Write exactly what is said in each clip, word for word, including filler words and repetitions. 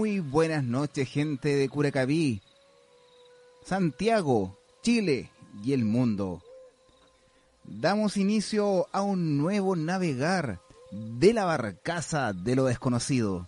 Muy buenas noches, gente de Curacaví, Santiago, Chile y el mundo. Damos inicio a un nuevo navegar de la barcaza de lo desconocido.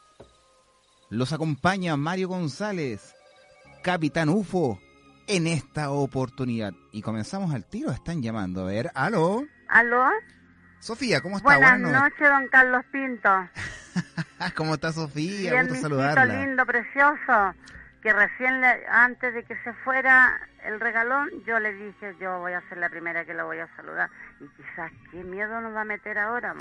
Los acompaña Mario González, Capitán U F O, en esta oportunidad. Y comenzamos al tiro, están llamando. A ver, ¿aló? ¿Aló? Sofía, ¿cómo está? Buenas, Buenas noches, noches, don Carlos Pinto. ¿Cómo está, Sofía? Bien, gusto mijito saludarla. Lindo, precioso, que recién, le, antes de que se fuera el regalón, yo le dije, yo voy a ser la primera que lo voy a saludar. Y quizás, ¿qué miedo nos va a meter ahora?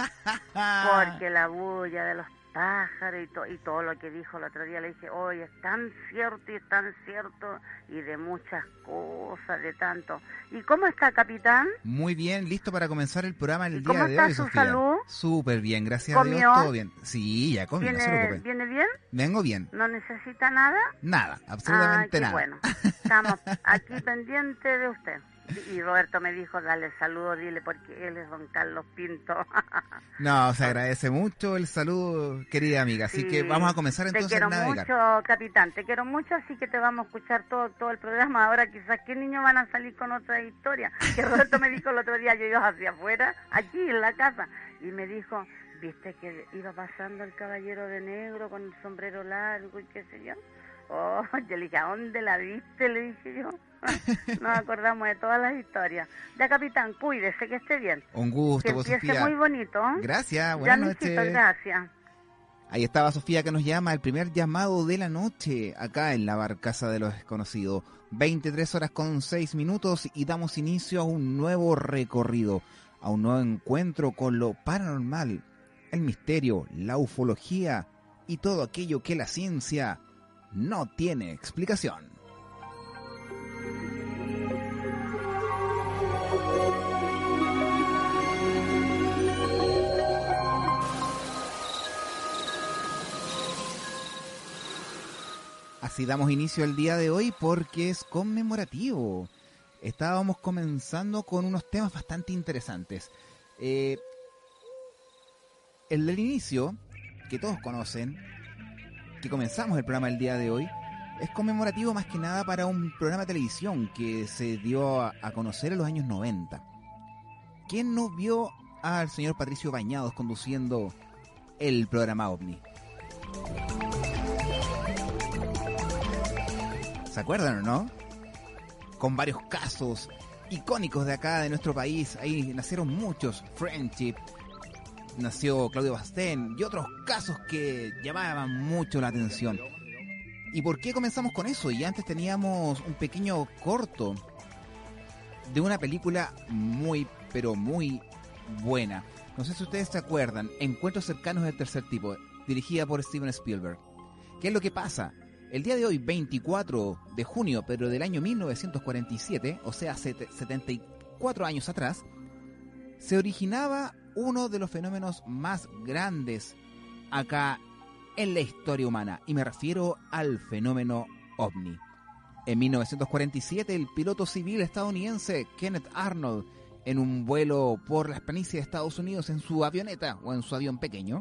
Porque la bulla de los pájaros y, to, y todo lo que dijo el otro día, le dije, oye, es tan cierto y es tan cierto, y de muchas cosas, de tanto. ¿Y cómo está, capitán? Muy bien, listo para comenzar el programa el día de hoy, ¿Cómo está su Sofía? salud? Súper bien, gracias ¿Comió? a Dios, todo bien. Sí, ya comí, no se preocupe. ¿Viene bien? Vengo bien. ¿No necesita nada? Nada, absolutamente ah, qué nada. Bueno, estamos aquí pendientes de usted. Y Roberto me dijo, dale saludo, dile, porque él es don Carlos Pinto. No, se agradece mucho el saludo, querida amiga. Así sí, que vamos a comenzar entonces a navegar. Te quiero mucho, capitán, te quiero mucho, así que te vamos a escuchar todo todo el programa. Ahora quizás, ¿qué niños van a salir con otra historia? Que Roberto me dijo el otro día, yo iba hacia afuera, aquí en la casa, y me dijo, ¿viste que iba pasando el caballero de negro con el sombrero largo y qué sé yo? Oh, yo le dije, ¿a dónde la viste? Le dije yo. Nos acordamos de todas las historias. Ya, capitán, cuídese, que esté bien. Un gusto, que empiece Sofía. Muy bonito. Gracias, buenas ya, noches. Mijito, gracias. Ahí estaba Sofía que nos llama, el primer llamado de la noche, acá en la barcaza de los desconocidos. veintitrés horas con seis minutos y damos inicio a un nuevo recorrido, a un nuevo encuentro con lo paranormal, el misterio, la ufología y todo aquello que la ciencia no tiene explicación. Así damos inicio al día de hoy porque es conmemorativo. Estábamos comenzando con unos temas bastante interesantes. Eh, el del inicio, que todos conocen, que comenzamos el programa el día de hoy, es conmemorativo más que nada para un programa de televisión que se dio a, a conocer en los años noventa. ¿Quién no vio al señor Patricio Bañados conduciendo el programa OVNI? ¿Se acuerdan o no? Con varios casos icónicos de acá, de nuestro país. Ahí nacieron muchos. Friendship, nació Claudio Bastén y otros casos que llamaban mucho la atención. ¿Y por qué comenzamos con eso? Y antes teníamos un pequeño corto de una película muy, pero muy buena. No sé si ustedes se acuerdan, Encuentros cercanos del tercer tipo, dirigida por Steven Spielberg. ¿Qué es lo que pasa? El día de hoy, veinticuatro de junio, pero del año mil novecientos cuarenta y siete, o sea, setenta y cuatro años atrás, se originaba uno de los fenómenos más grandes acá en la historia humana, y me refiero al fenómeno OVNI. En mil novecientos cuarenta y siete, el piloto civil estadounidense Kenneth Arnold, en un vuelo por las planicies de Estados Unidos en su avioneta o en su avión pequeño,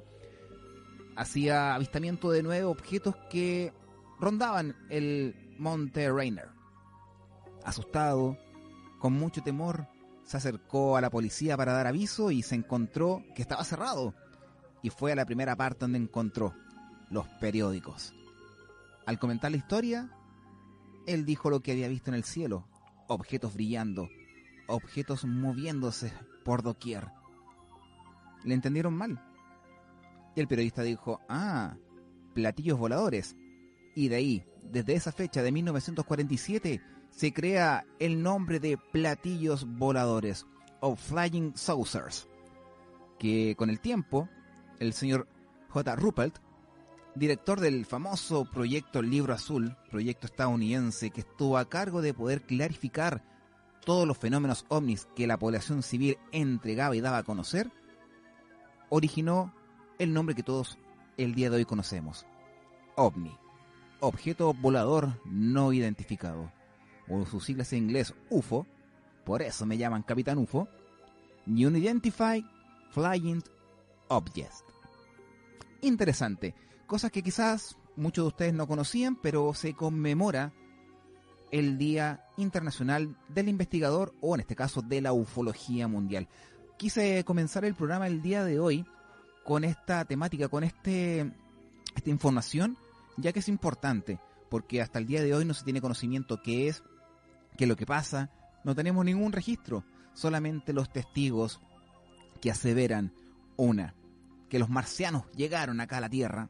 hacía avistamiento de nueve objetos que rondaban el Monte Rainier. Asustado, con mucho temor, se acercó a la policía para dar aviso y se encontró que estaba cerrado. Y fue a la primera parte donde encontró los periódicos. Al comentar la historia, él dijo lo que había visto en el cielo: objetos brillando, objetos moviéndose por doquier. Le entendieron mal. Y el periodista dijo, ah, platillos voladores. Y de ahí, desde esa fecha de mil novecientos cuarenta y siete, se crea el nombre de platillos voladores, o Flying Saucers, que con el tiempo, el señor J. Ruppelt, director del famoso proyecto Libro Azul, proyecto estadounidense que estuvo a cargo de poder clarificar todos los fenómenos ovnis que la población civil entregaba y daba a conocer, originó el nombre que todos el día de hoy conocemos, OVNI. Objeto volador no identificado, o sus siglas en inglés U F O, por eso me llaman Capitán U F O, Unidentified Flying Object. Interesante, cosas que quizás muchos de ustedes no conocían, pero se conmemora el Día Internacional del Investigador, o en este caso de la Ufología Mundial. Quise comenzar el programa el día de hoy con esta temática, con este esta información, ya que es importante, porque hasta el día de hoy no se tiene conocimiento qué es, qué es lo que pasa, no tenemos ningún registro, solamente los testigos que aseveran, una, que los marcianos llegaron acá a la Tierra,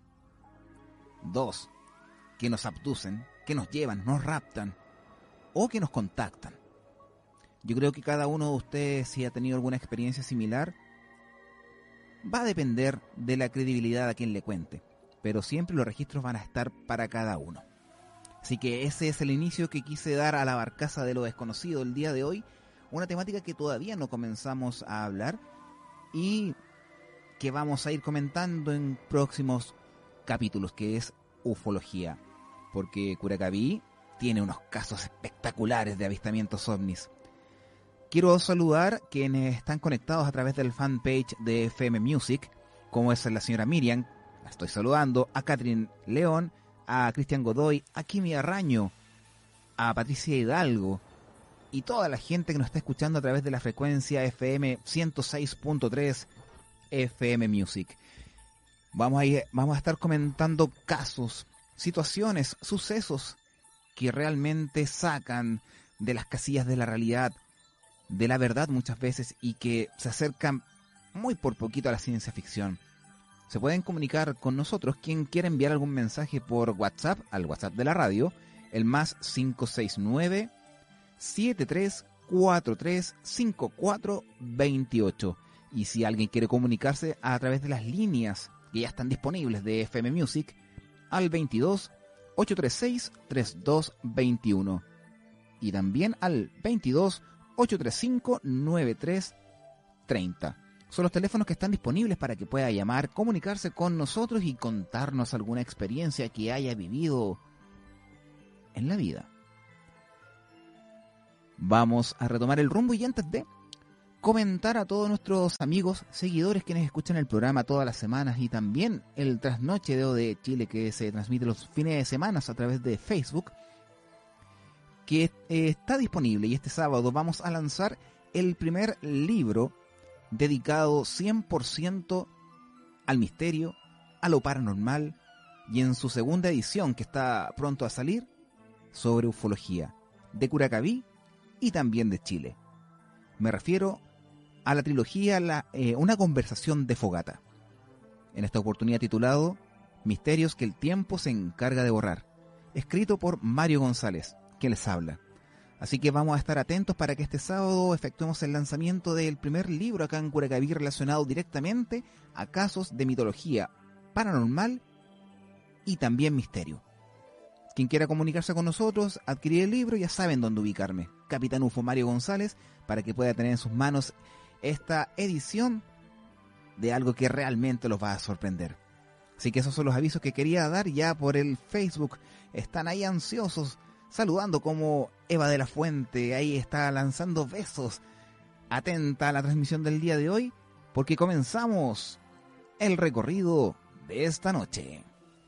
dos, que nos abducen, que nos llevan, nos raptan, o que nos contactan. Yo creo que cada uno de ustedes, si ha tenido alguna experiencia similar, va a depender de la credibilidad a quien le cuente, pero siempre los registros van a estar para cada uno. Así que ese es el inicio que quise dar a la barcaza de lo desconocido el día de hoy, una temática que todavía no comenzamos a hablar y que vamos a ir comentando en próximos capítulos, que es ufología, porque Curacaví tiene unos casos espectaculares de avistamientos ovnis. Quiero saludar quienes están conectados a través del fanpage de F M Music, como es la señora Miriam, la estoy saludando, a Catherine León, a Cristian Godoy, a Kimi Arraño, a Patricia Hidalgo y toda la gente que nos está escuchando a través de la frecuencia F M ciento seis punto tres F M Music. Vamos a, ir, vamos a estar comentando casos, situaciones, sucesos que realmente sacan de las casillas de la realidad, de la verdad muchas veces, y que se acercan muy por poquito a la ciencia ficción. Se pueden comunicar con nosotros quien quiera enviar algún mensaje por WhatsApp, al WhatsApp de la radio, el más cinco seis nueve, siete tres cuatro tres, cinco cuatro dos ocho. Y si alguien quiere comunicarse a través de las líneas que ya están disponibles de F M Music, al veintidós, ochocientos treinta y seis, treinta y dos veintiuno. Y también al veintidós, ochocientos treinta y cinco, noventa y tres treinta. Son los teléfonos que están disponibles para que pueda llamar, comunicarse con nosotros y contarnos alguna experiencia que haya vivido en la vida. Vamos a retomar el rumbo y antes de comentar a todos nuestros amigos, seguidores quienes escuchan el programa todas las semanas y también el Trasnochedeo de Chile que se transmite los fines de semana a través de Facebook, que eh, está disponible, y este sábado vamos a lanzar el primer libro dedicado cien por ciento al misterio, a lo paranormal, y en su segunda edición, que está pronto a salir, sobre ufología, de Curacaví y también de Chile. Me refiero a la trilogía la, eh, Una conversación de fogata, en esta oportunidad titulado Misterios que el tiempo se encarga de borrar, escrito por Mario González, que les habla. Así que vamos a estar atentos para que este sábado efectuemos el lanzamiento del primer libro acá en Curacaví relacionado directamente a casos de mitología paranormal y también misterio. Quien quiera comunicarse con nosotros, adquirir el libro, ya saben dónde ubicarme. Capitán Ufo Mario González, para que pueda tener en sus manos esta edición de algo que realmente los va a sorprender. Así que esos son los avisos que quería dar ya por el Facebook. Están ahí ansiosos, saludando como Eva de la Fuente, ahí está lanzando besos. Atenta a la transmisión del día de hoy, porque comenzamos el recorrido de esta noche.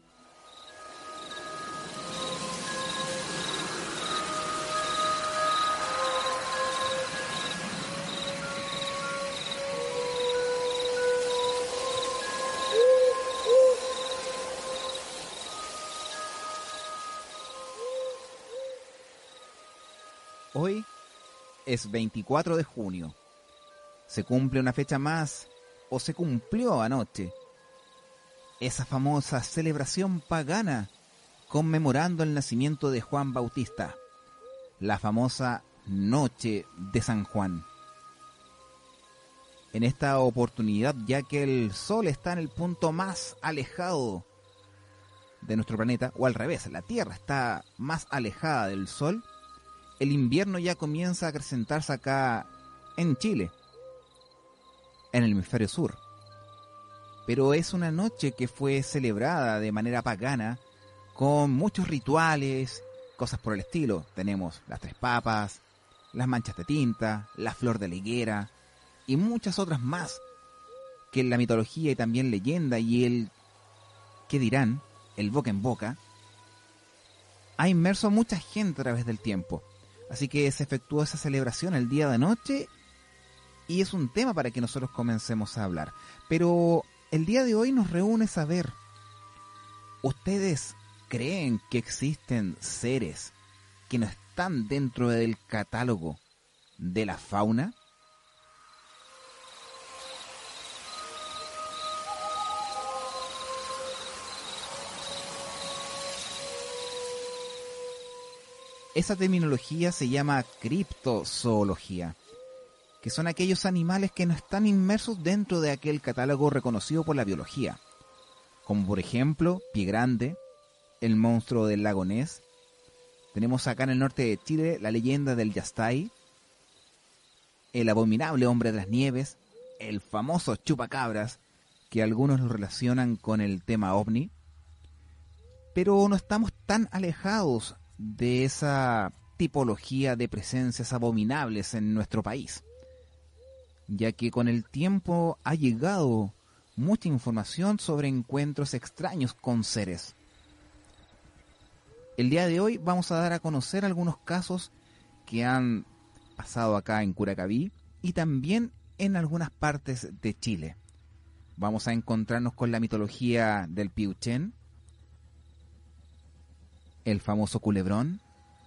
Hoy es veinticuatro de junio. Se cumple una fecha más, o se cumplió anoche, esa famosa celebración pagana conmemorando el nacimiento de Juan Bautista, la famosa Noche de San Juan. En esta oportunidad, ya que el Sol está en el punto más alejado de nuestro planeta, o al revés, la Tierra está más alejada del Sol, el invierno ya comienza a acrecentarse acá en Chile, en el hemisferio sur. Pero es una noche que fue celebrada de manera pagana, con muchos rituales, cosas por el estilo. Tenemos las tres papas, las manchas de tinta, la flor de la higuera y muchas otras más que en la mitología y también leyenda y el, ¿qué dirán?, el boca en boca, ha inmerso a mucha gente a través del tiempo. Así que se efectuó esa celebración el día de noche y es un tema para que nosotros comencemos a hablar. Pero el día de hoy nos reúne saber, ¿ustedes creen que existen seres que no están dentro del catálogo de la fauna? Esa terminología se llama criptozoología, que son aquellos animales que no están inmersos dentro de aquel catálogo reconocido por la biología, como por ejemplo Pie Grande, el monstruo del lago Ness. Tenemos acá en el norte de Chile la leyenda del Yastay, el abominable hombre de las nieves, el famoso chupacabras, que algunos lo relacionan con el tema ovni, pero no estamos tan alejados de esa tipología de presencias abominables en nuestro país, ya que con el tiempo ha llegado mucha información sobre encuentros extraños con seres. El día de hoy vamos a dar a conocer algunos casos que han pasado acá en Curacaví y también en algunas partes de Chile. Vamos a encontrarnos con la mitología del Piuchén, el famoso culebrón,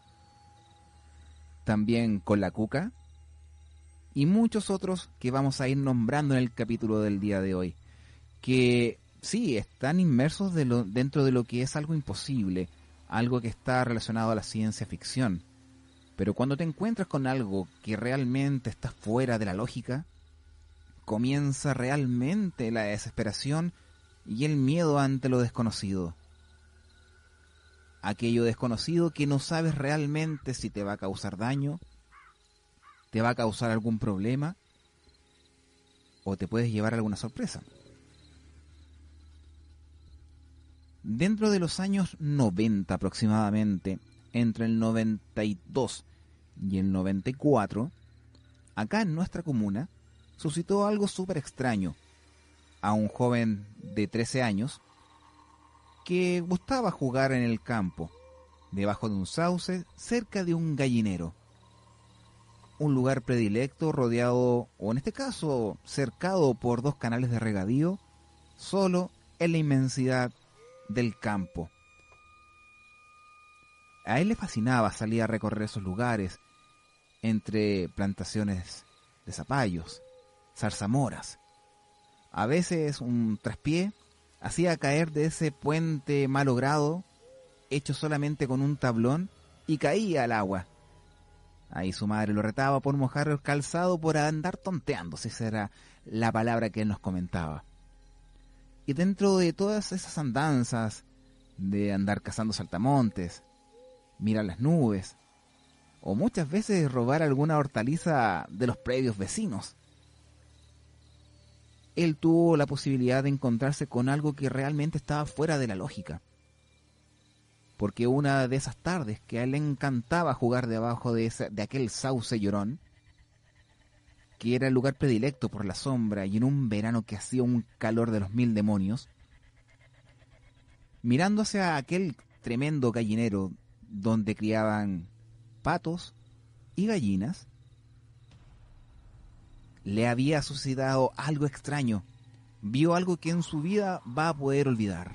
también con la cuca y muchos otros que vamos a ir nombrando en el capítulo del día de hoy, que sí, están inmersos de lo, dentro de lo que es algo imposible, algo que está relacionado a la ciencia ficción. Pero cuando te encuentras con algo que realmente está fuera de la lógica, comienza realmente la desesperación y el miedo ante lo desconocido. Aquello desconocido que no sabes realmente si te va a causar daño, te va a causar algún problema o te puedes llevar alguna sorpresa. Dentro de los años noventa aproximadamente, entre el noventa y dos y el noventa y cuatro, acá en nuestra comuna suscitó algo súper extraño a un joven de trece años que gustaba jugar en el campo, debajo de un sauce, cerca de un gallinero. Un lugar predilecto rodeado, o en este caso, cercado por dos canales de regadío, solo en la inmensidad del campo. A él le fascinaba salir a recorrer esos lugares, entre plantaciones de zapallos, zarzamoras. A veces un traspié hacía caer de ese puente malogrado, hecho solamente con un tablón, y caía al agua. Ahí su madre lo retaba por mojar el calzado, por andar tonteando, si esa era la palabra que él nos comentaba. Y dentro de todas esas andanzas, de andar cazando saltamontes, mirar las nubes, o muchas veces robar alguna hortaliza de los predios vecinos, él tuvo la posibilidad de encontrarse con algo que realmente estaba fuera de la lógica. Porque una de esas tardes que a él le encantaba jugar debajo de, esa, de aquel sauce llorón, que era el lugar predilecto por la sombra y en un verano que hacía un calor de los mil demonios, mirando hacia aquel tremendo gallinero donde criaban patos y gallinas, le había sucedido algo extraño. Vio algo que en su vida va a poder olvidar.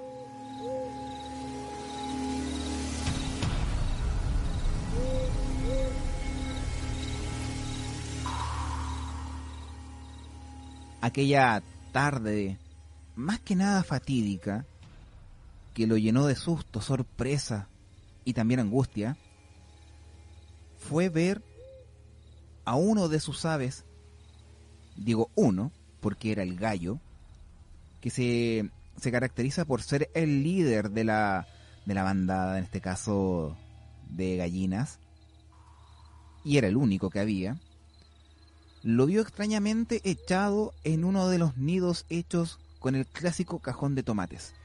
Aquella tarde, más que nada fatídica, que lo llenó de susto, sorpresa y también angustia, fue ver a uno de sus aves, digo uno, porque era el gallo, que se, se caracteriza por ser el líder de la, de la bandada, en este caso de gallinas, y era el único que había. Lo vio extrañamente echado en uno de los nidos hechos con el clásico cajón de tomates.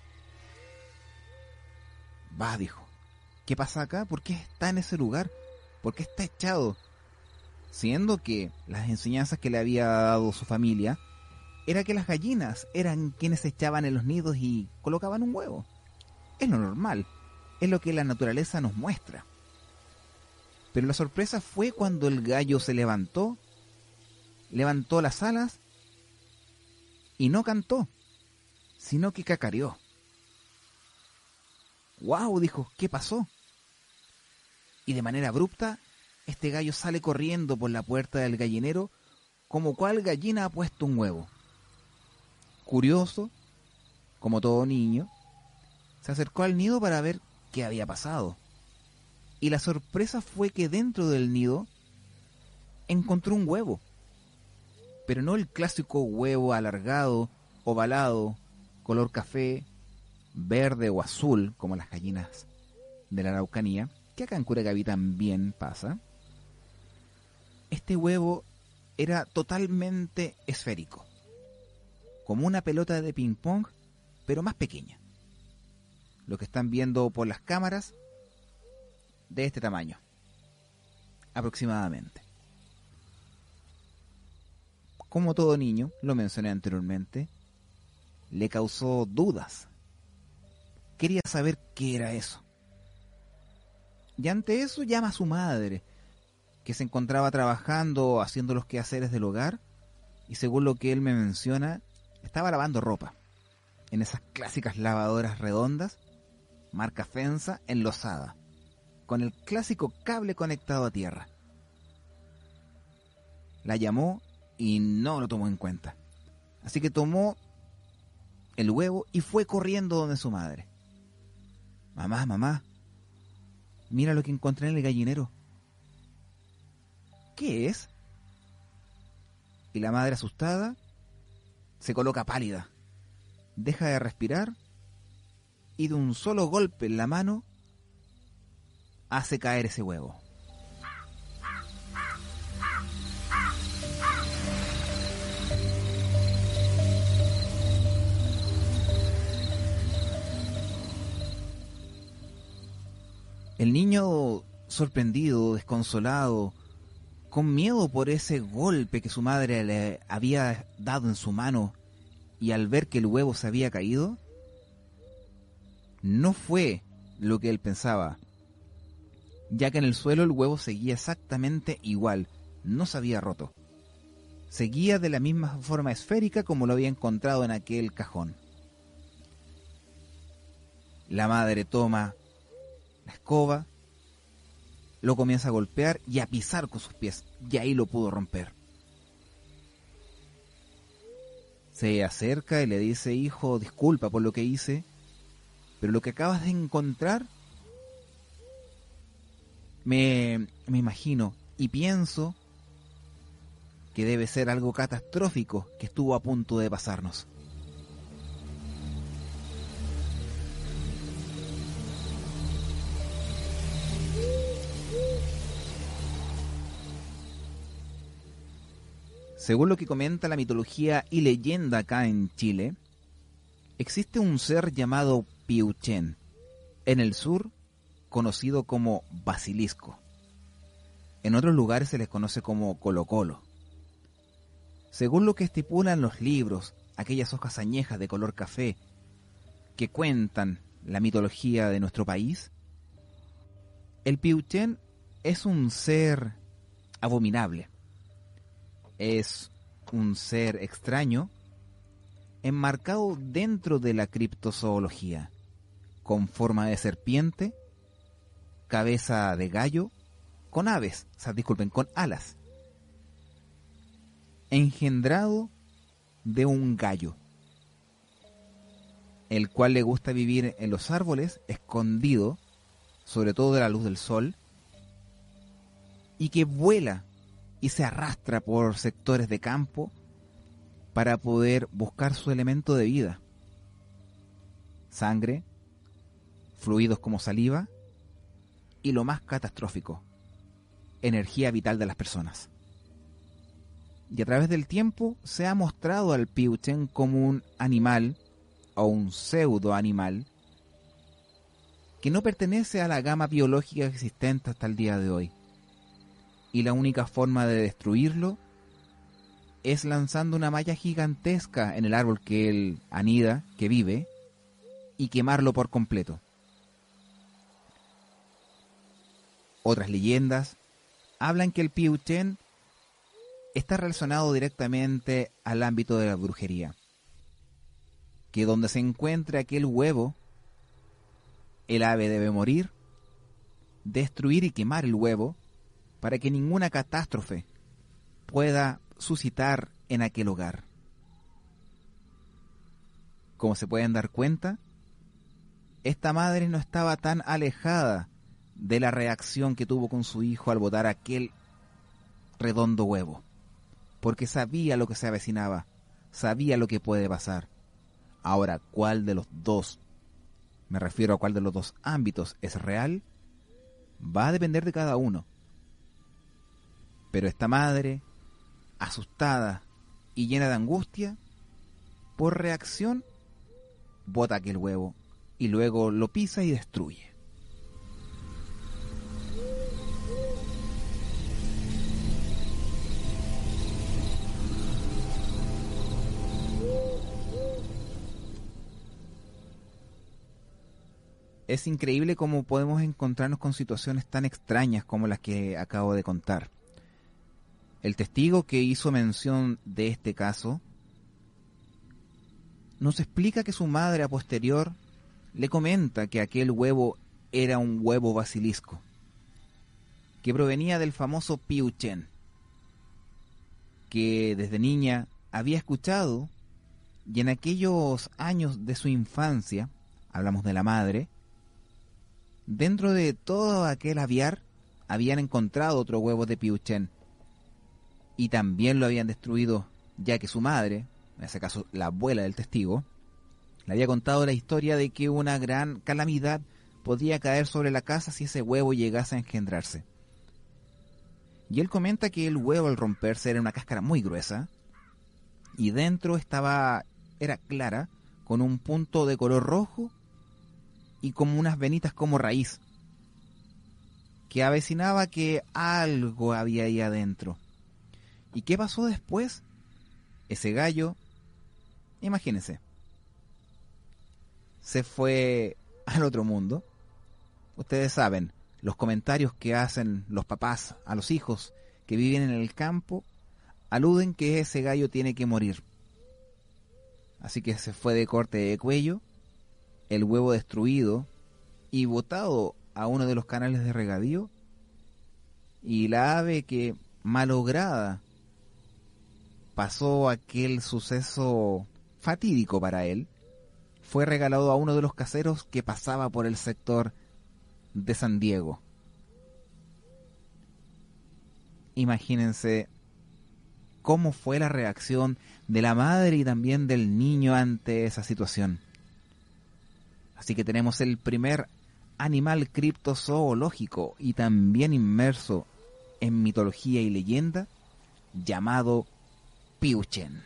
Va, dijo, ¿qué pasa acá? ¿Por qué está en ese lugar? ¿Por qué está echado? Siendo que las enseñanzas que le había dado su familia era que las gallinas eran quienes echaban en los nidos y colocaban un huevo. es lo normal, es lo que la naturaleza nos muestra. Pero la sorpresa fue cuando el gallo se levantó, levantó las alas y no cantó, sino que cacareó. ¡Guau!, dijo, ¿qué pasó? Y de manera abrupta, este gallo sale corriendo por la puerta del gallinero como cual gallina ha puesto un huevo. Curioso, como todo niño, se acercó al nido para ver qué había pasado. Y la sorpresa fue que dentro del nido encontró un huevo. Pero no el clásico huevo alargado, ovalado, color café, verde o azul, como las gallinas de la Araucanía, que acá en Curacaví también pasa. Este huevo era totalmente esférico, como una pelota de ping pong, pero más pequeña. Lo que están viendo por las cámaras, de este tamaño, aproximadamente. Como todo niño, lo mencioné anteriormente, le causó dudas. Quería saber qué era eso. Y ante eso llama a su madre, que se encontraba trabajando, haciendo los quehaceres del hogar, y según lo que él me menciona, estaba lavando ropa, en esas clásicas lavadoras redondas, marca Fensa, enlosada, con el clásico cable conectado a tierra. La llamó y no lo tomó en cuenta. Así que tomó el huevo y fue corriendo donde su madre. Mamá, mamá, mira lo que encontré en el gallinero. ¿Qué es? Y la madre, asustada, se coloca pálida, deja de respirar y de un solo golpe en la mano hace caer ese huevo. El niño, sorprendido, desconsolado, con miedo por ese golpe que su madre le había dado en su mano, y al ver que el huevo se había caído, no fue lo que él pensaba, ya que en el suelo el huevo seguía exactamente igual, no se había roto. Seguía de la misma forma esférica como lo había encontrado en aquel cajón. La madre toma la escoba, lo comienza a golpear y a pisar con sus pies, y ahí lo pudo romper. Se acerca y le dice: hijo, disculpa por lo que hice, pero lo que acabas de encontrar, me, me imagino y pienso que debe ser algo catastrófico que estuvo a punto de pasarnos. Según lo que comenta la mitología y leyenda acá en Chile, existe un ser llamado Piuchén, en el sur conocido como basilisco. En otros lugares se les conoce como Colo-Colo. Según lo que estipulan los libros, aquellas hojas añejas de color café que cuentan la mitología de nuestro país, el Piuchén es un ser abominable. Es un ser extraño enmarcado dentro de la criptozoología, con forma de serpiente, cabeza de gallo, con aves, o sea, disculpen, con alas, engendrado de un gallo, el cual le gusta vivir en los árboles, escondido, sobre todo de la luz del sol, y que vuela y se arrastra por sectores de campo para poder buscar su elemento de vida. Sangre, fluidos como saliva y lo más catastrófico, energía vital de las personas. Y a través del tiempo se ha mostrado al Piuchén como un animal o un pseudo animal que no pertenece a la gama biológica existente hasta el día de hoy. Y la única forma de destruirlo es lanzando una malla gigantesca en el árbol que él anida, que vive, y quemarlo por completo. Otras leyendas hablan que el Piuchen está relacionado directamente al ámbito de la brujería, que donde se encuentre aquel huevo, el ave debe morir, destruir y quemar el huevo para que ninguna catástrofe pueda suscitar en aquel hogar. Como se pueden dar cuenta, esta madre no estaba tan alejada de la reacción que tuvo con su hijo al botar aquel redondo huevo, porque sabía lo que se avecinaba, sabía lo que puede pasar. Ahora, ¿cuál de los dos, me refiero a cuál de los dos ámbitos es real? Va a depender de cada uno. Pero esta madre, asustada y llena de angustia, por reacción, bota aquel huevo y luego lo pisa y destruye. Es increíble cómo podemos encontrarnos con situaciones tan extrañas como las que acabo de contar. El testigo que hizo mención de este caso nos explica que su madre a posterior le comenta que aquel huevo era un huevo basilisco, que provenía del famoso Piuchen, que desde niña había escuchado, y en aquellos años de su infancia, hablamos de la madre, dentro de todo aquel aviar habían encontrado otro huevo de Piuchen y también lo habían destruido, ya que su madre, en ese caso la abuela del testigo, le había contado la historia de que una gran calamidad podía caer sobre la casa si ese huevo llegase a engendrarse. Y él comenta que el huevo al romperse era una cáscara muy gruesa y dentro estaba, era clara, con un punto de color rojo y como unas venitas como raíz, que avecinaba que algo había ahí adentro. ¿Y qué pasó después? Ese gallo, imagínense, se fue al otro mundo. Ustedes saben, los comentarios que hacen los papás a los hijos que viven en el campo aluden que ese gallo tiene que morir. Así que se fue de corte de cuello, el huevo destruido y botado a uno de los canales de regadío, y la ave que, malograda, pasó aquel suceso fatídico para él, fue regalado a uno de los caseros que pasaba por el sector de San Diego. Imagínense cómo fue la reacción de la madre y también del niño ante esa situación. Así que tenemos el primer animal criptozoológico y también inmerso en mitología y leyenda, llamado Piuchen.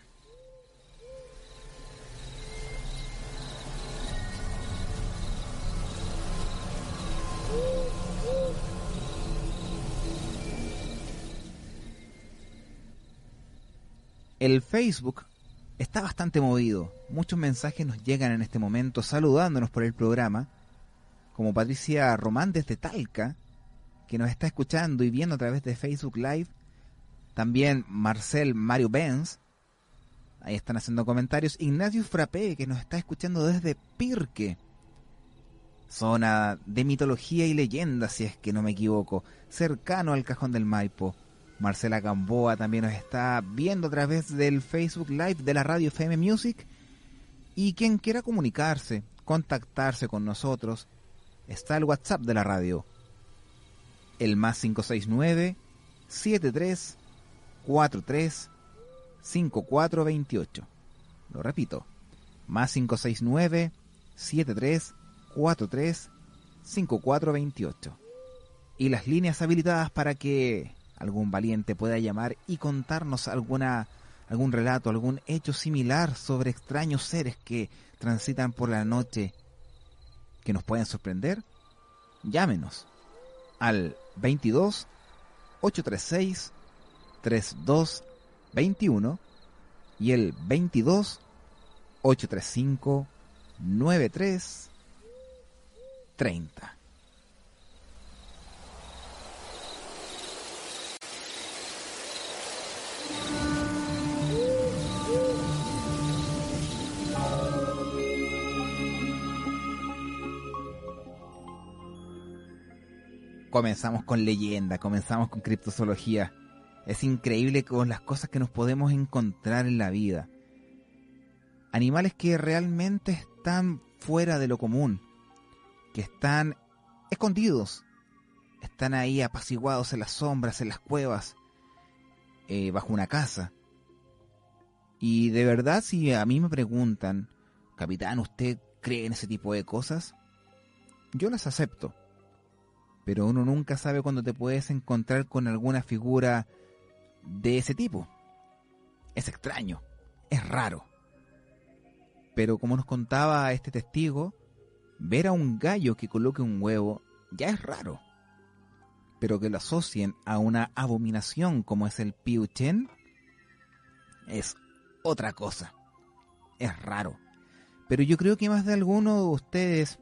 El Facebook está bastante movido. Muchos mensajes nos llegan en este momento saludándonos por el programa, como Patricia Román desde Talca, que nos está escuchando y viendo a través de Facebook Live. También Marcel Mario Benz, ahí están haciendo comentarios. Ignacio Frappé, que nos está escuchando desde Pirque, zona de mitología y leyenda, si es que no me equivoco, cercano al Cajón del Maipo. Marcela Gamboa también nos está viendo a través del Facebook Live de la radio F M Music. Y quien quiera comunicarse, contactarse con nosotros, está el WhatsApp de la radio, el más cinco seis nueve, siete tres cuatro tres, cinco cuatro dos ocho. Lo repito, más cinco seis nueve, siete tres cuatro tres, cinco cuatro dos ocho. Y las líneas habilitadas para que algún valiente pueda llamar y contarnos alguna algún relato, algún hecho similar sobre extraños seres que transitan por la noche que nos pueden sorprender. Llámenos al veintidós, ochocientos treinta y seis, treinta y dos veintiuno y el veintidós, ochocientos treinta y cinco, noventa y tres treinta. comenzamos con leyenda, comenzamos con criptozoología. Es increíble con las cosas que nos podemos encontrar en la vida. Animales que realmente están fuera de lo común, que están escondidos, están ahí apaciguados en las sombras, en las cuevas, eh, bajo una casa. Y de verdad, si a mí me preguntan, capitán, ¿usted cree en ese tipo de cosas? Yo las acepto. Pero uno nunca sabe cuándo te puedes encontrar con alguna figura de ese tipo. Es extraño, es raro. Pero como nos contaba este testigo, ver a un gallo que coloque un huevo ya es raro. Pero que lo asocien a una abominación como es el piuchen es otra cosa. Es raro. Pero yo creo que más de alguno de ustedes,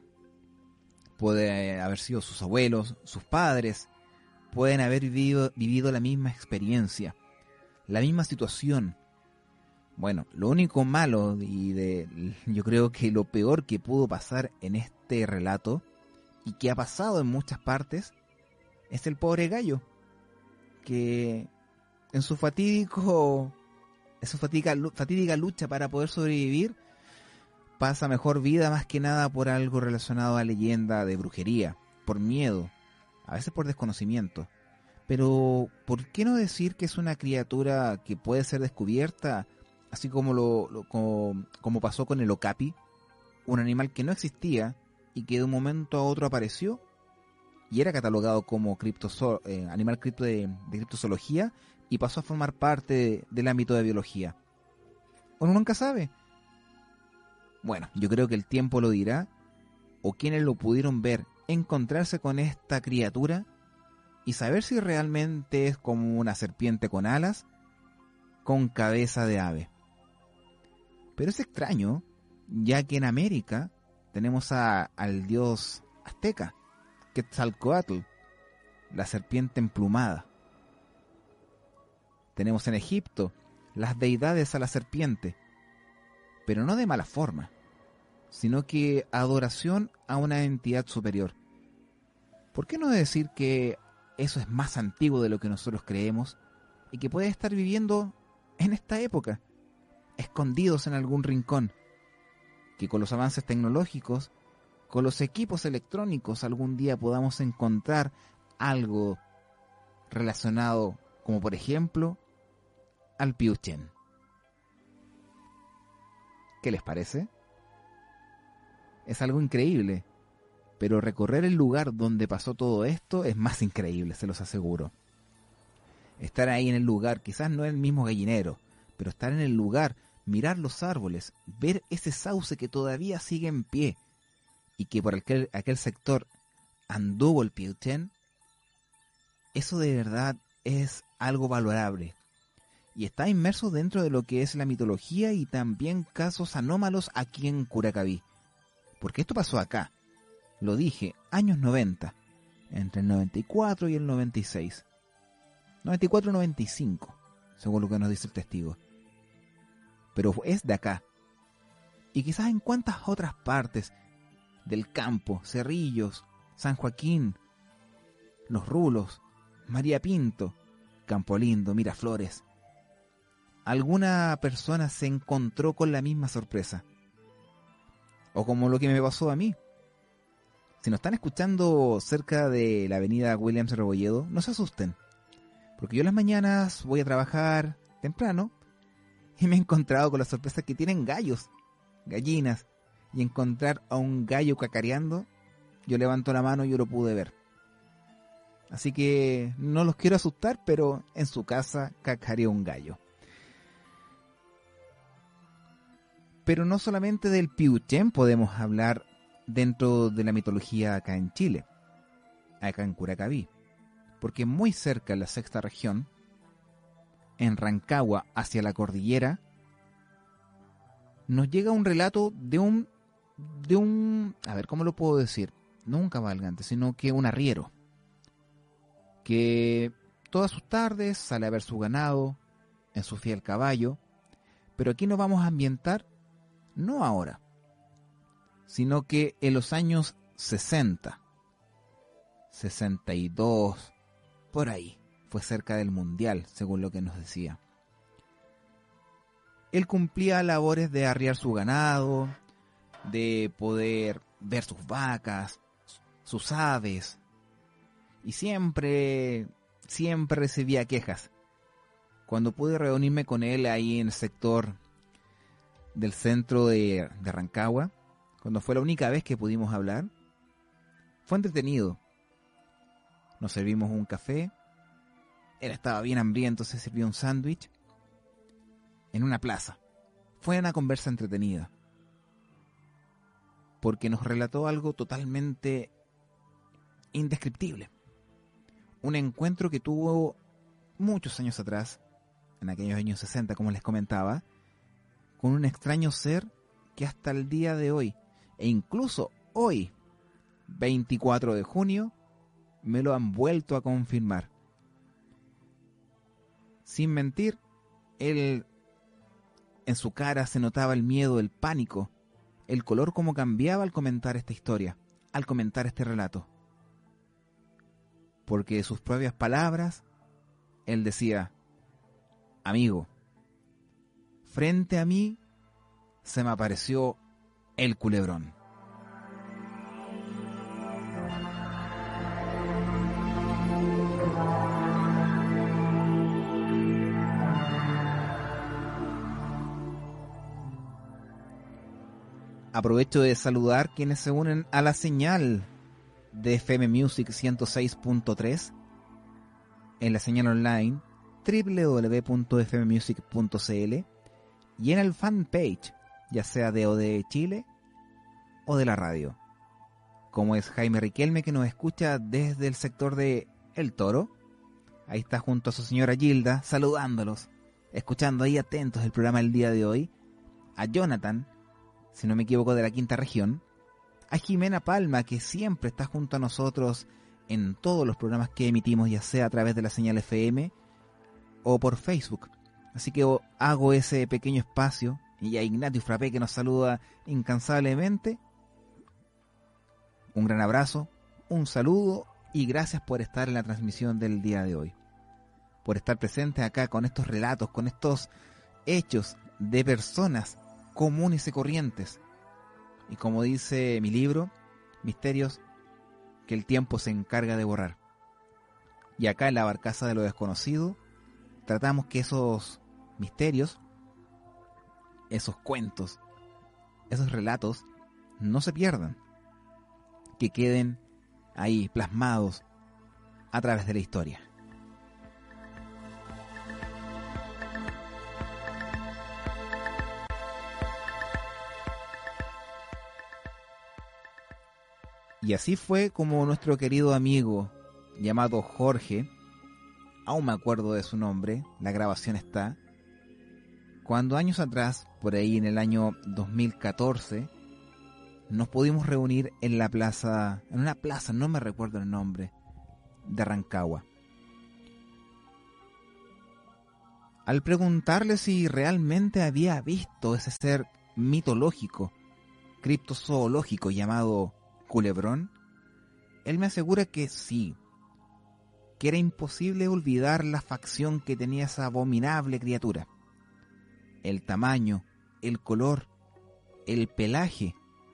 puede haber sido sus abuelos, sus padres, pueden haber vivido, vivido la misma experiencia, la misma situación. Bueno, lo único malo y de, yo creo que lo peor que pudo pasar en este relato y que ha pasado en muchas partes es el pobre gallo que en su fatídico, en su fatídica, fatídica lucha para poder sobrevivir pasa mejor vida más que nada por algo relacionado a leyenda de brujería, por miedo, a veces por desconocimiento. Pero ¿por qué no decir que es una criatura que puede ser descubierta? Así como lo, lo como, como pasó con el okapi, un animal que no existía y que de un momento a otro apareció y era catalogado como criptozo, eh, animal cripto de, de criptozoología y pasó a formar parte de, del ámbito de biología. Uno nunca sabe. Bueno, yo creo que el tiempo lo dirá, o quienes lo pudieron ver, encontrarse con esta criatura y saber si realmente es como una serpiente con alas, con cabeza de ave. Pero es extraño, ya que en América tenemos a, al dios azteca, Quetzalcóatl, la serpiente emplumada. Tenemos en Egipto las deidades a la serpiente, pero no de mala forma, sino que adoración a una entidad superior. ¿Por qué no decir que eso es más antiguo de lo que nosotros creemos y que puede estar viviendo en esta época, escondidos en algún rincón, que con los avances tecnológicos, con los equipos electrónicos, algún día podamos encontrar algo relacionado, como por ejemplo, al piuchen? ¿Qué les parece? Es algo increíble, pero recorrer el lugar donde pasó todo esto es más increíble, se los aseguro. Estar ahí en el lugar, quizás no es el mismo gallinero, pero estar en el lugar, mirar los árboles, ver ese sauce que todavía sigue en pie y que por aquel, aquel sector anduvo el piuchen, eso de verdad es algo valorable. Y está inmerso dentro de lo que es la mitología y también casos anómalos aquí en Curacaví. Porque esto pasó acá, lo dije, años noventa, entre el noventa y cuatro y el noventa y seis. noventa y cuatro y noventa y cinco, según lo que nos dice el testigo. Pero es de acá. Y quizás en cuántas otras partes del campo, Cerrillos, San Joaquín, Los Rulos, María Pinto, Campo Lindo, Miraflores, alguna persona se encontró con la misma sorpresa. O como lo que me pasó a mí. Si nos están escuchando cerca de la avenida Williams Rebolledo, no se asusten. Porque yo en las mañanas voy a trabajar temprano y me he encontrado con la sorpresa que tienen gallos, gallinas. Y encontrar a un gallo cacareando, yo levanto la mano y yo lo pude ver. Así que no los quiero asustar, pero en su casa cacareó un gallo. Pero no solamente del piuchen podemos hablar dentro de la mitología acá en Chile, acá en Curacaví, porque muy cerca en la sexta región, en Rancagua hacia la cordillera, nos llega un relato de un, de un, a ver, ¿cómo lo puedo decir? No un cabalgante, sino que un arriero, que todas sus tardes sale a ver su ganado, en su fiel caballo, pero aquí nos vamos a ambientar no ahora, sino que en los años sesenta. sesenta y dos, por ahí. Fue cerca del Mundial, según lo que nos decía. Él cumplía labores de arriar su ganado, de poder ver sus vacas, sus aves, y siempre, siempre recibía quejas. Cuando pude reunirme con él ahí en el sector del centro de, de Rancagua, cuando fue la única vez que pudimos hablar, fue entretenido. Nos servimos un café, él estaba bien hambriento, se sirvió un sándwich en una plaza. Fue una conversa entretenida, porque nos relató algo totalmente indescriptible. Un encuentro que tuvo muchos años atrás, en aquellos años sesenta, como les comentaba, con un extraño ser que hasta el día de hoy, e incluso hoy, veinticuatro de junio, me lo han vuelto a confirmar. Sin mentir, él, en su cara se notaba el miedo, el pánico, el color como cambiaba al comentar esta historia, al comentar este relato. Porque de sus propias palabras, él decía: amigo, frente a mí se me apareció el culebrón. Aprovecho de saludar quienes se unen a la señal de F M Music ciento seis punto tres en la señal online doble u doble u doble u punto f m music punto c l y en el fanpage, ya sea de O D Chile o de la radio, como es Jaime Riquelme, que nos escucha desde el sector de El Toro. Ahí está junto a su señora Gilda, saludándolos, escuchando ahí atentos el programa del día de hoy. A Jonathan, si no me equivoco, de la quinta región. A Jimena Palma, que siempre está junto a nosotros en todos los programas que emitimos, ya sea a través de la señal F M o por Facebook. Así que hago ese pequeño espacio. Y a Ignacio Frappé, que nos saluda incansablemente. Un gran abrazo, un saludo y gracias por estar en la transmisión del día de hoy. Por estar presentes acá con estos relatos, con estos hechos de personas comunes y corrientes. Y como dice mi libro, misterios que el tiempo se encarga de borrar. Y acá en la Barcaza de lo Desconocido tratamos que esos misterios, esos cuentos, esos relatos no se pierdan, que queden ahí plasmados a través de la historia. Y así fue como nuestro querido amigo llamado Jorge, aún me acuerdo de su nombre, la grabación está, cuando años atrás, por ahí en el año dos mil catorce, nos pudimos reunir en la plaza, en una plaza, no me recuerdo el nombre, de Rancagua. Al preguntarle si realmente había visto ese ser mitológico, criptozoológico llamado Culebrón, él me asegura que sí, que era imposible olvidar la facción que tenía esa abominable criatura. El tamaño, el color, el pelaje.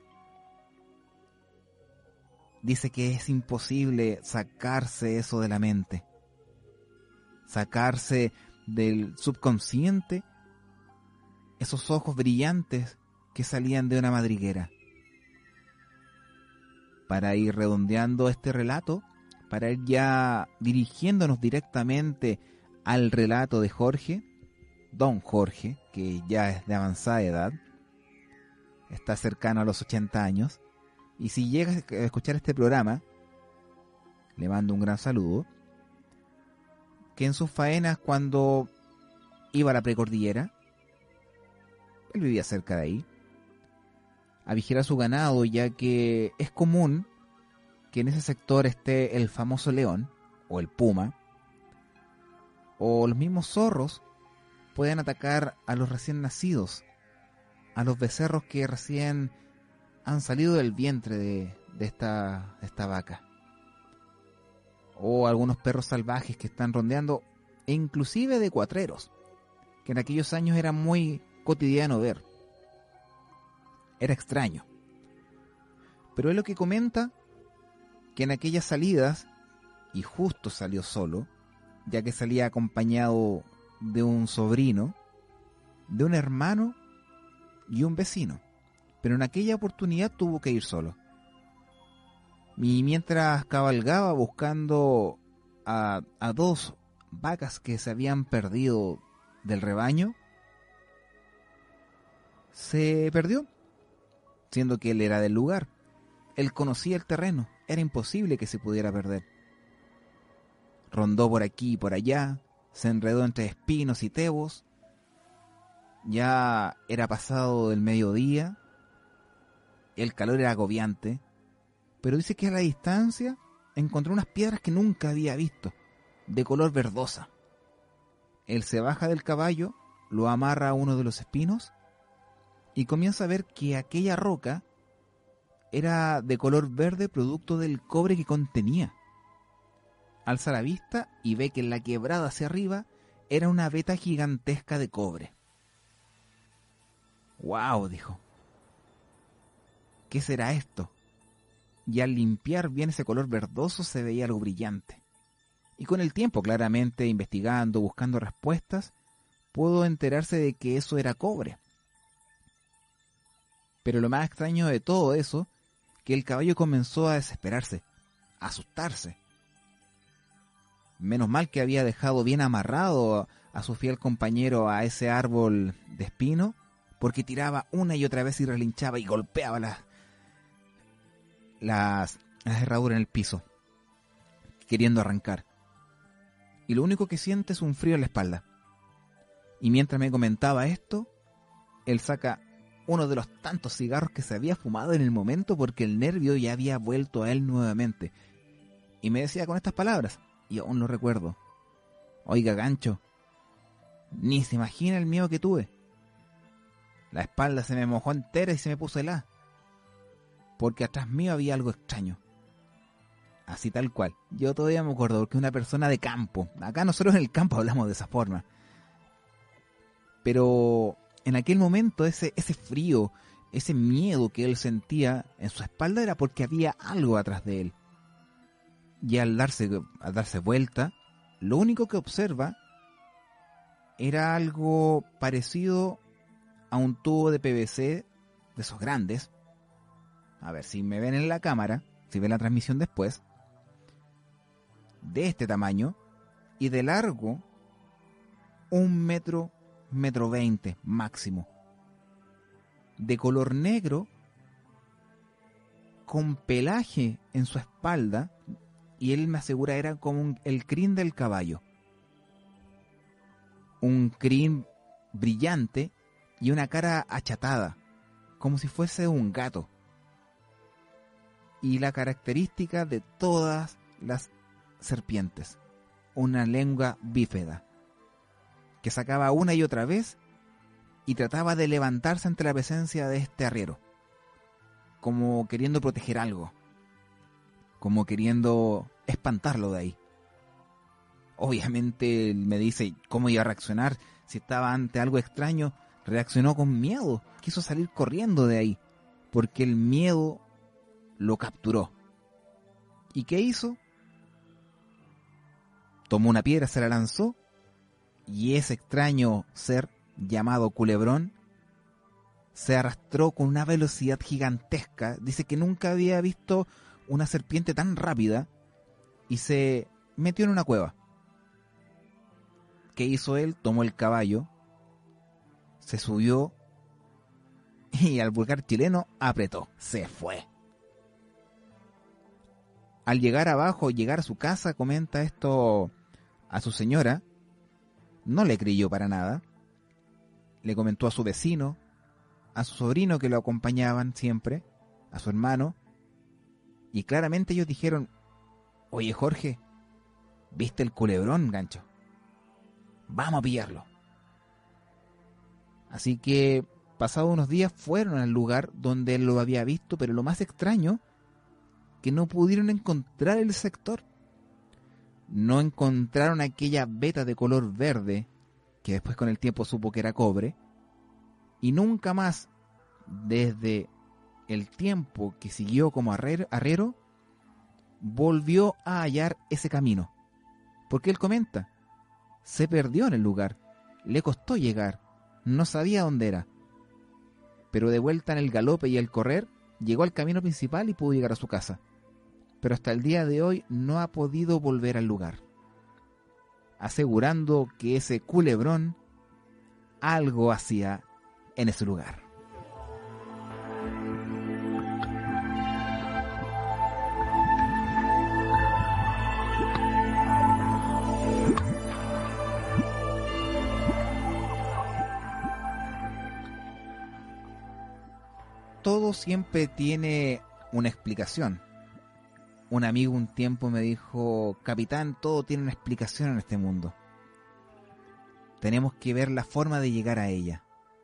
Dice que es imposible sacarse eso de la mente, sacarse del subconsciente esos ojos brillantes que salían de una madriguera. Para ir redondeando este relato, para ir ya dirigiéndonos directamente al relato de Jorge, don Jorge, que ya es de avanzada edad, está cercano a los ochenta años, y si llega a escuchar este programa, le mando un gran saludo, que en sus faenas cuando iba a la precordillera, él vivía cerca de ahí, a vigilar su ganado, ya que es común que en ese sector esté el famoso león, o el puma, o los mismos zorros pueden atacar a los recién nacidos, a los becerros que recién han salido del vientre de, de, esta, de esta vaca. o algunos perros salvajes que están rondeando, e inclusive de cuatreros, que en aquellos años era muy cotidiano ver. Era extraño. Pero es lo que comenta, que en aquellas salidas, y justo salió solo, ya que salía acompañado de un sobrino, de un hermano y un vecino, pero en aquella oportunidad tuvo que ir solo. Y mientras cabalgaba buscando a, a dos vacas que se habían perdido del rebaño, se perdió, siendo que él era del lugar. Él conocía el terreno, era imposible que se pudiera perder. Rondó por aquí y por allá, se enredó entre espinos y tebos. Ya era pasado del mediodía, el calor era agobiante, pero dice que a la distancia encontró unas piedras que nunca había visto, de color verdosa. Él se baja del caballo, lo amarra a uno de los espinos y comienza a ver que aquella roca era de color verde producto del cobre que contenía. Alza la vista y ve que en la quebrada hacia arriba era una veta gigantesca de cobre. ¡Wow!, dijo. ¿Qué será esto? Y al limpiar bien ese color verdoso se veía algo brillante. Y con el tiempo, claramente, investigando, buscando respuestas, pudo enterarse de que eso era cobre. Pero lo más extraño de todo eso, que el caballo comenzó a desesperarse, a asustarse. Menos mal que había dejado bien amarrado a su fiel compañero a ese árbol de espino, porque tiraba una y otra vez y relinchaba y golpeaba las, las, las herraduras en el piso, queriendo arrancar. Y lo único que siente es un frío en la espalda. Y mientras me comentaba esto, él saca uno de los tantos cigarros que se había fumado en el momento, porque el nervio ya había vuelto a él nuevamente. Y me decía con estas palabras, y aún lo recuerdo: oiga, gancho, ni se imagina el miedo que tuve. La espalda se me mojó entera y se me puso helada, porque atrás mío había algo extraño. Así tal cual. Yo todavía me acuerdo, porque una persona de campo. Acá nosotros en el campo hablamos de esa forma. Pero en aquel momento ese, ese frío, ese miedo que él sentía en su espalda era porque había algo atrás de él. Y al darse, al darse vuelta, lo único que observa era algo parecido a un tubo de P V C de esos grandes. A ver si me ven en la cámara, si ven la transmisión después. De este tamaño y de largo un metro, metro veinte máximo. De color negro, con pelaje en su espalda, y él me asegura era como un, el crin del caballo. Un crin brillante y una cara achatada, como si fuese un gato. Y la característica de todas las serpientes, una lengua bífida, que sacaba una y otra vez y trataba de levantarse ante la presencia de este arriero, como queriendo proteger algo, como queriendo espantarlo de ahí. Obviamente él me dice cómo iba a reaccionar si estaba ante algo extraño. Reaccionó con miedo, quiso salir corriendo de ahí, porque el miedo lo capturó. ¿Y qué hizo? Tomó una piedra, se la lanzó, y ese extraño ser llamado culebrón se arrastró con una velocidad gigantesca. Dice que nunca había visto una serpiente tan rápida, y se metió en una cueva. ¿Qué hizo él? Tomó el caballo, se subió y al vulgar chileno apretó, se fue. Al llegar abajo, llegar a su casa, comenta esto a su señora, no le creyó para nada. Le comentó a su vecino, a su sobrino que lo acompañaban siempre, a su hermano, y claramente ellos dijeron: oye, Jorge, ¿viste el culebrón, gancho? Vamos a pillarlo. Así que pasados unos días fueron al lugar donde él lo había visto, pero lo más extraño, que no pudieron encontrar el sector. no encontraron aquella veta de color verde, que después con el tiempo supo que era cobre, y nunca más, desde el tiempo que siguió como arriero, volvió a hallar ese camino. Porque él comenta, se perdió en el lugar, le costó llegar, no sabía dónde era. Pero de vuelta en el galope y el correr, llegó al camino principal y pudo llegar a su casa. Pero hasta el día de hoy no ha podido volver al lugar, asegurando que ese culebrón algo hacía en ese lugar. Todo siempre tiene una explicación. Un amigo un tiempo me dijo, capitán, todo tiene una explicación en este mundo. Tenemos que ver la forma de llegar a ella.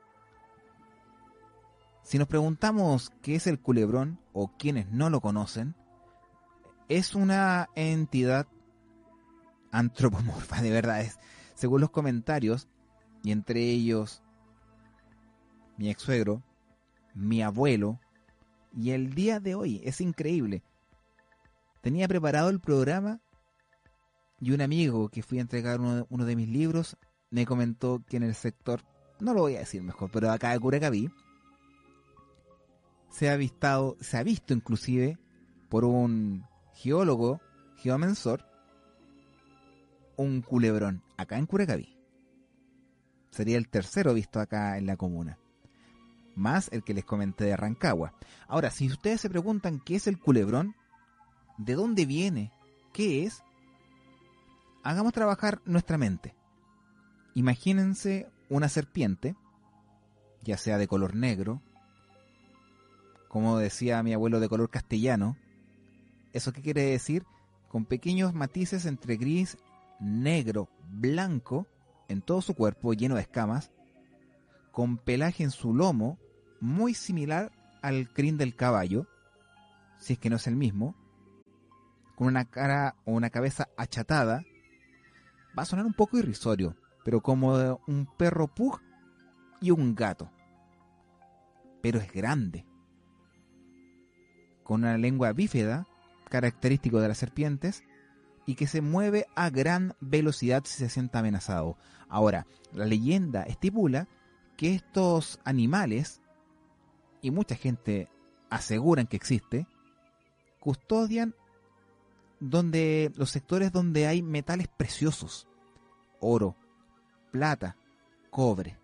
Si nos preguntamos qué es el culebrón, o quienes no lo conocen, es una entidad antropomorfa, de verdad. Es, según los comentarios, y entre ellos mi ex suegro, mi abuelo, y el día de hoy, es increíble. Tenía preparado el programa y un amigo que fui a entregar uno, uno de mis libros me comentó que en el sector, no lo voy a decir mejor, pero acá de Curacaví, se ha avistado, se ha visto inclusive por un geólogo, geomensor, un culebrón acá en Curacaví. Sería el tercero visto acá en la comuna, más el que les comenté de Rancagua. Ahora, si ustedes se preguntan qué es el culebrón, ¿de dónde viene? ¿Qué es? Hagamos trabajar nuestra mente. Imagínense una serpiente, ya sea de color negro, como decía mi abuelo, de color castellano. ¿Eso qué quiere decir? Con pequeños matices entre gris, negro, blanco, en todo su cuerpo, lleno de escamas, con pelaje en su lomo, muy similar al crin del caballo, si es que no es el mismo, con una cara o una cabeza achatada. Va a sonar un poco irrisorio, pero como un perro pug y un gato. Pero es grande, con una lengua bífida, característico de las serpientes, y que se mueve a gran velocidad si se siente amenazado. Ahora, la leyenda estipula que estos animales, y mucha gente aseguran que existe, custodian donde los sectores donde hay metales preciosos, oro, plata, cobre.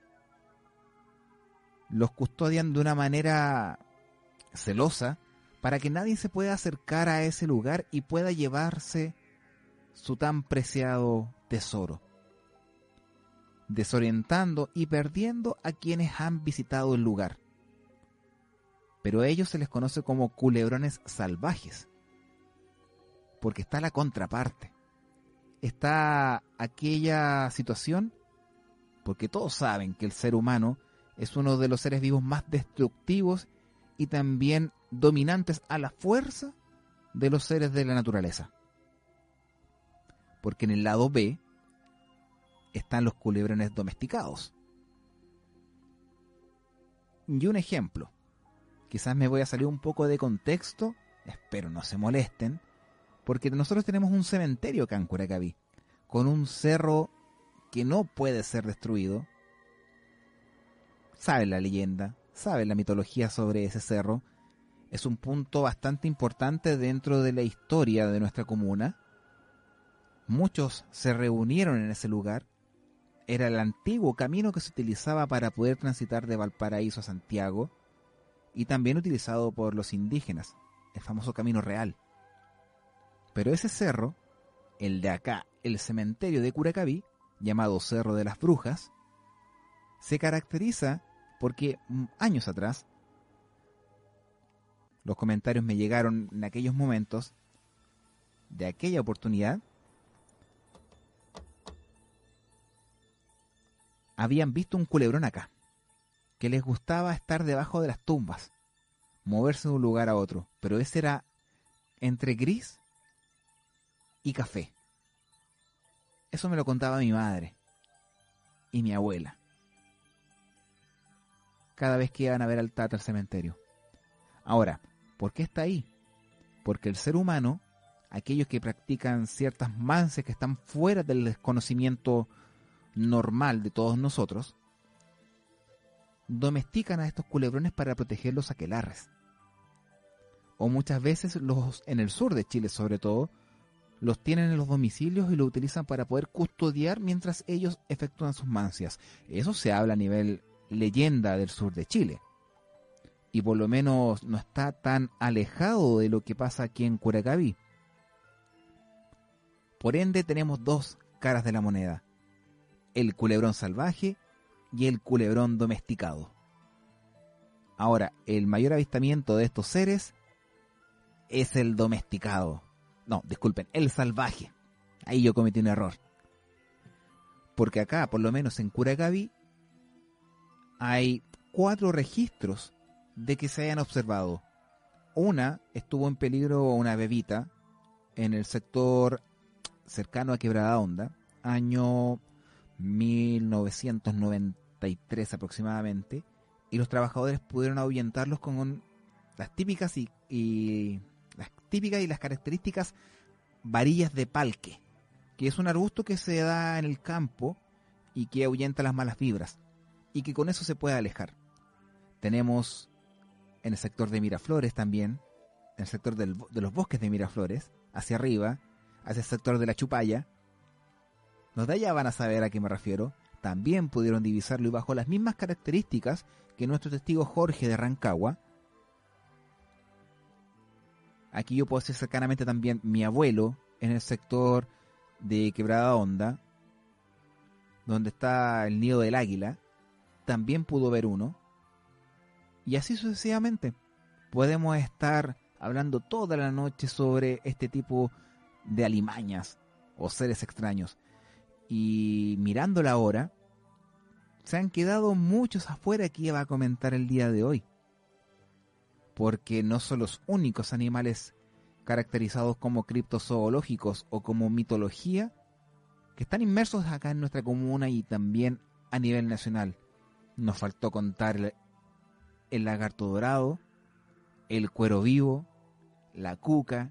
Los custodian de una manera celosa para que nadie se pueda acercar a ese lugar y pueda llevarse su tan preciado tesoro, desorientando y perdiendo a quienes han visitado el lugar. Pero a ellos se les conoce como culebrones salvajes, porque está la contraparte. Está aquella situación, porque todos saben que el ser humano es uno de los seres vivos más destructivos y también dominantes a la fuerza de los seres de la naturaleza. Porque en el lado B están los culebrones domesticados. Y un ejemplo, quizás me voy a salir un poco de contexto, espero no se molesten, porque nosotros tenemos un cementerio acá en Curacaví, con un cerro que no puede ser destruido. Saben la leyenda, saben la mitología sobre ese cerro. Es un punto bastante importante dentro de la historia de nuestra comuna. Muchos se reunieron en ese lugar. Era el antiguo camino que se utilizaba para poder transitar de Valparaíso a Santiago, y también utilizado por los indígenas, el famoso Camino Real. Pero ese cerro, el de acá, el cementerio de Curacaví, llamado Cerro de las Brujas, se caracteriza porque años atrás, los comentarios me llegaron en aquellos momentos, de aquella oportunidad, habían visto un culebrón acá, que les gustaba estar debajo de las tumbas, moverse de un lugar a otro, pero ese era entre gris y café. Eso me lo contaba mi madre y mi abuela cada vez que iban a ver al Tata al cementerio. Ahora, ¿por qué está ahí? Porque el ser humano, aquellos que practican ciertas mancias que están fuera del desconocimiento normal de todos nosotros, domestican a estos culebrones para proteger los aquelarres. O muchas veces los en el sur de Chile sobre todo, los tienen en los domicilios y lo utilizan para poder custodiar mientras ellos efectúan sus mancias. Eso se habla a nivel leyenda del sur de Chile. Y por lo menos no está tan alejado de lo que pasa aquí en Curacaví. Por ende tenemos dos caras de la moneda: el culebrón salvaje y el culebrón domesticado. Ahora, el mayor avistamiento de estos seres es el domesticado. No, disculpen, el salvaje. Ahí yo cometí un error. Porque acá, por lo menos en Curacaví, hay cuatro registros de que se hayan observado. Una, estuvo en peligro una bebita en el sector cercano a Quebrada Honda, año mil novecientos noventa y tres aproximadamente, y los trabajadores pudieron ahuyentarlos con las típicas y, y las típicas y las características varillas de palque, que es un arbusto que se da en el campo y que ahuyenta las malas vibras, y que con eso se puede alejar. Tenemos en el sector de Miraflores también, en el sector del, de los bosques de Miraflores, hacia arriba, hacia el sector de la Chupalla. Los de allá van a saber a qué me refiero. También pudieron divisarlo y bajo las mismas características que nuestro testigo Jorge de Rancagua. Aquí yo puedo decir cercanamente también mi abuelo en el sector de Quebrada Honda, donde está el nido del águila, también pudo ver uno. Y así sucesivamente. Podemos estar hablando toda la noche sobre este tipo de alimañas o seres extraños. Y mirando la hora, se han quedado muchos afuera que iba a comentar el día de hoy. Porque no son los únicos animales caracterizados como criptozoológicos o como mitología que están inmersos acá en nuestra comuna y también a nivel nacional. Nos faltó contar el, el lagarto dorado, el cuero vivo, la cuca,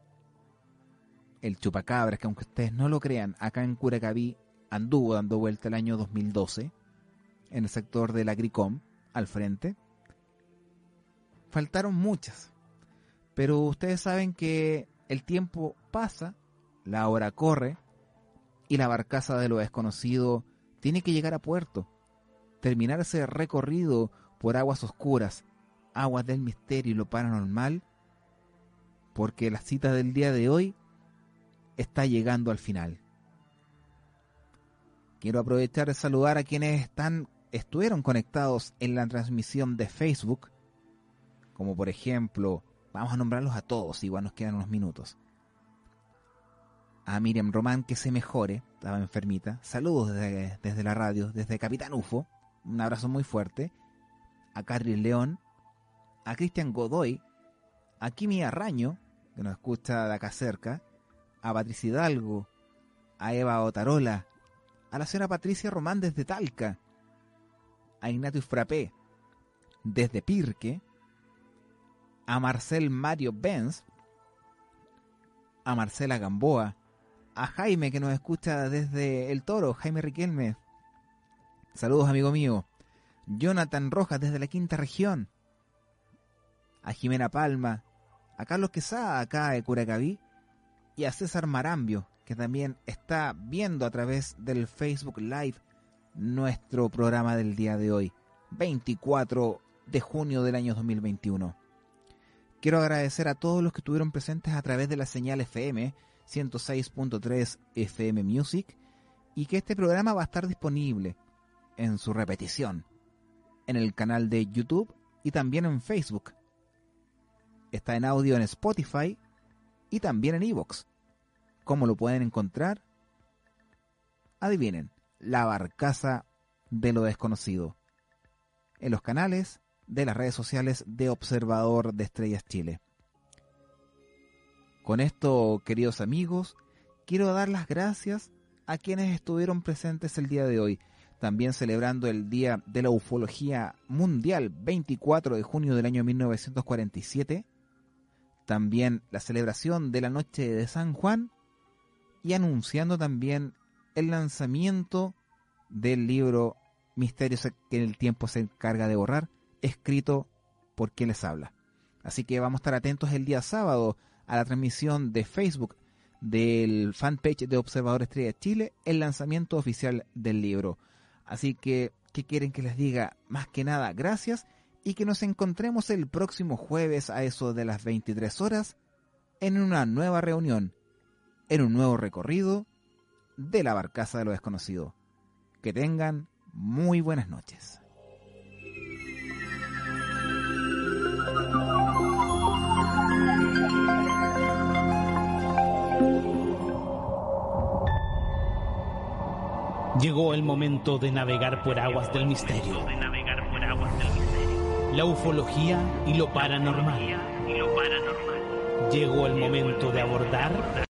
el chupacabras, que aunque ustedes no lo crean, acá en Curacaví anduvo dando vuelta el año dos mil doce, en el sector del Agricom, al frente. Faltaron muchas, pero ustedes saben que el tiempo pasa, la hora corre, y la barcaza de lo desconocido tiene que llegar a puerto, terminar ese recorrido por aguas oscuras, aguas del misterio y lo paranormal, porque la cita del día de hoy está llegando al final. Quiero aprovechar de saludar a quienes están, estuvieron conectados en la transmisión de Facebook, como por ejemplo, vamos a nombrarlos a todos, igual nos quedan unos minutos. A Miriam Román, que se mejore, estaba enfermita. Saludos desde, desde la radio, desde Capitán U F O, un abrazo muy fuerte. A Carly León, a Cristian Godoy, a Kimi Arraño, que nos escucha de acá cerca, a Patricia Hidalgo, a Eva Otarola, a la señora Patricia Román desde Talca, a Ignatius Frappé desde Pirque, a Marcel Mario Benz, a Marcela Gamboa, a Jaime que nos escucha desde El Toro, Jaime Riquelme, saludos amigo mío, Jonathan Rojas desde la quinta región, a Jimena Palma, a Carlos Quesada acá de Curacaví y a César Marambio, que también está viendo a través del Facebook Live nuestro programa del día de hoy, veinticuatro de junio del año dos mil veintiuno. Quiero agradecer a todos los que estuvieron presentes a través de la señal F M ciento seis punto tres F M Music y que este programa va a estar disponible en su repetición en el canal de YouTube y también en Facebook. Está en audio en Spotify y también en iVoox. ¿Cómo lo pueden encontrar? Adivinen, La Barcaza de lo Desconocido. En los canales de las redes sociales de Observador de Estrellas Chile. Con esto, queridos amigos, quiero dar las gracias a quienes estuvieron presentes el día de hoy, también celebrando el Día de la Ufología Mundial, veinticuatro de junio del año mil novecientos cuarenta y siete, también la celebración de la Noche de San Juan, y anunciando también el lanzamiento del libro Misterios que el tiempo se encarga de borrar, escrito por quien les habla. Así que vamos a estar atentos el día sábado a la transmisión de Facebook del fanpage de Observador Estrella Chile, el lanzamiento oficial del libro. Así que, ¿qué quieren que les diga? Más que nada, gracias, y que nos encontremos el próximo jueves a eso de las veintitrés horas en una nueva reunión, en un nuevo recorrido de la Barcaza de lo Desconocido. Que tengan muy buenas noches. Llegó el momento de navegar por aguas del misterio. La ufología y lo paranormal. Llegó el momento de abordar